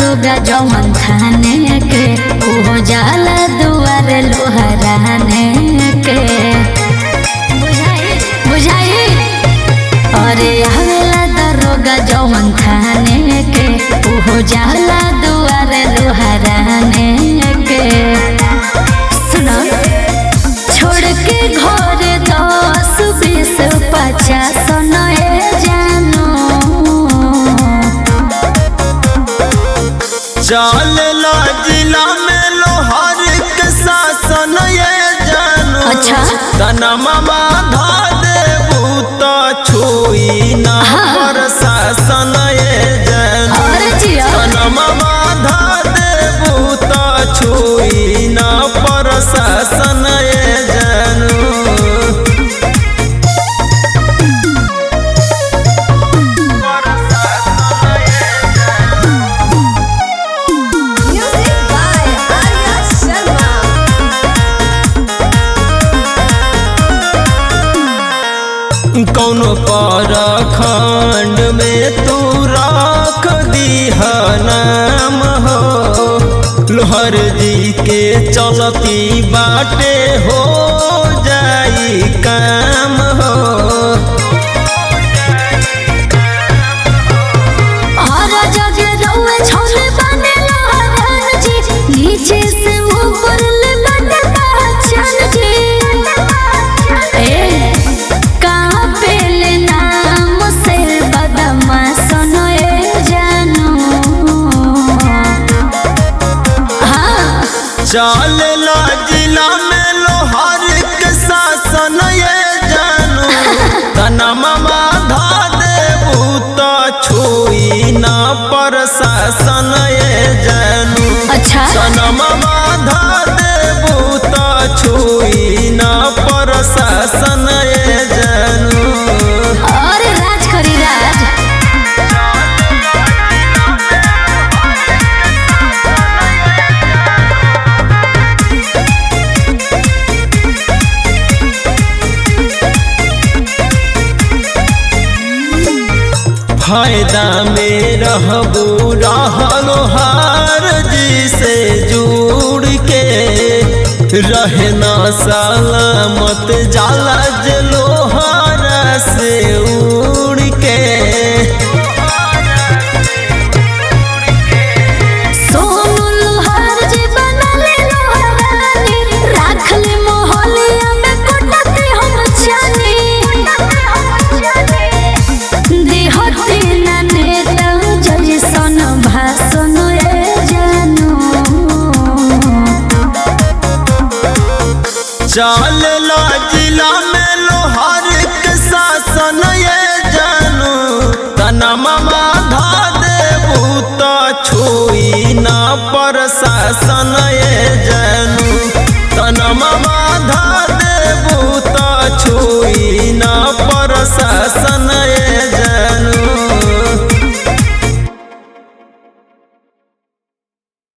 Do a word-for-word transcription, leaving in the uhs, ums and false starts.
दरोगा जौन थाने के ओहो जाला दुआर लोहराने के बुझाई बुझाई अरे हवेला दरोगा जौन थाने के ओहो जाला दुआर लोहराने के सुनो छोड़ के घर दस बीस पचास नए जानो चलेला जिला में लोहार के शासन ये जानो अच्छा तनमा धा देबू तो छुई ना प्रशासन ये जानो तनमा धा देबू तो छुई ना प्रशासन ये जानो कौनो परखंड में तू रख दीह नाम हो लोहर जी के चलती बाटे हो जाई काम हो और जग रउए छोले बने लोहरान जी नीचे से ऊपर ले बने पहचान जी ए कहाँ पे ले नाम से बदमा सुनो ए जानो हाँ चलेला जिला में लोहार के शासन ये जानो तनमा धा देबू तो छुई ना प्रशासन ये जानो अच्छा तनमा धा देबू तो छुई ना प्रशासन ये जानो और राज करी राज फायदा में रहबू रहलो हार जी से जुड़ के रहना सलामत जाला जे लोहारा से उड़ के सोनू लोहार जी बनले लोहरानी राख ले मोहलिया में कोटते हम जानी देहते ना नेता जैसन भाषण ए जानो चलेला जिला में लोहार के शासन ये जानो तनमा धा देबू तो छुई ना प्रशासन ये जानो तनमा धा देबू तो छुई ना प्रशासन